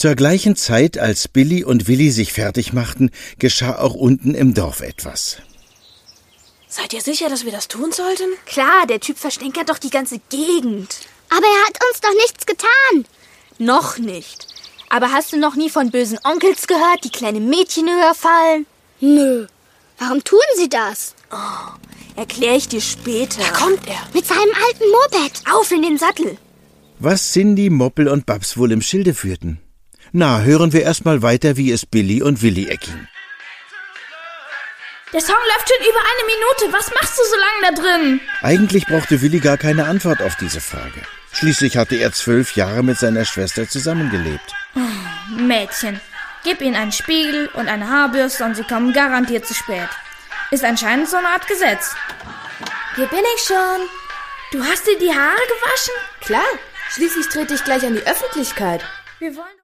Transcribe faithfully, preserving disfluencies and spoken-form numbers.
Zur gleichen Zeit, als Billy und Willi sich fertig machten, geschah auch unten im Dorf etwas. Seid ihr sicher, dass wir das tun sollten? Klar, der Typ verstänkert doch die ganze Gegend. Aber er hat uns doch nichts getan. Noch nicht. Aber hast du noch nie von bösen Onkels gehört, die kleine Mädchen überfallen? Nö. Warum tun sie das? Oh, erklär ich dir später. Da kommt er. Mit seinem alten Moped. Auf in den Sattel. Was Cindy, Moppel und Babs wohl im Schilde führten? Na, hören wir erst mal weiter, wie es Billy und Willi erging. Der Song läuft schon über eine Minute. Was machst du so lange da drin? Eigentlich brauchte Willi gar keine Antwort auf diese Frage. Schließlich hatte er zwölf Jahre mit seiner Schwester zusammengelebt. Oh, Mädchen, gib ihnen einen Spiegel und eine Haarbürste und sie kommen garantiert zu spät. Ist anscheinend so eine Art Gesetz. Hier bin ich schon. Du hast dir die Haare gewaschen? Klar, schließlich trete ich gleich an die Öffentlichkeit. Wir wollen